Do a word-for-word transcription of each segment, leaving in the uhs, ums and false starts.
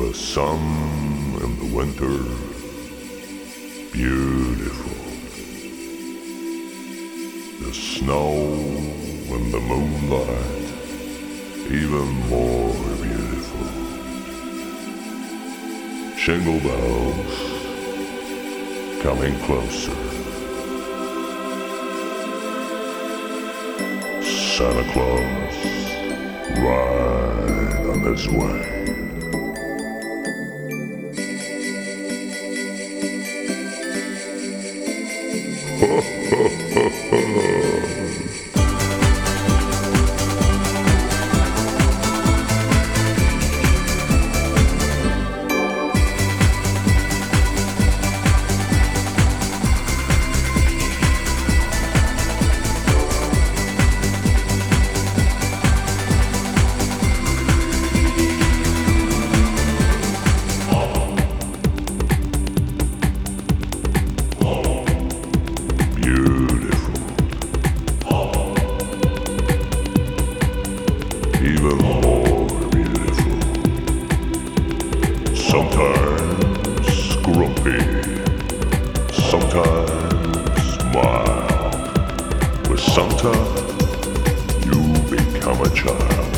The sun in the winter, beautiful. The snow in the moonlight, even more beautiful. Jingle bells coming closer. Santa Claus right on his way. Even more beautiful. Sometimes grumpy, sometimes mild. With Santa, you become a child.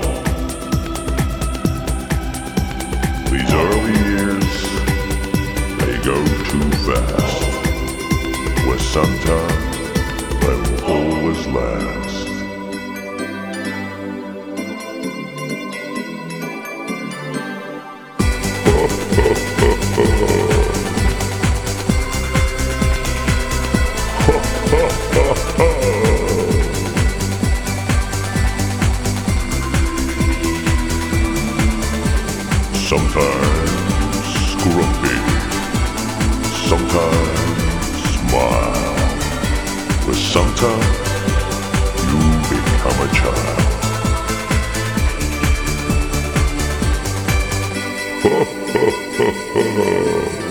These early years, they go too fast. With Santa, they will always last. Sometimes grumpy, sometimes smile. With Santa, you become a child.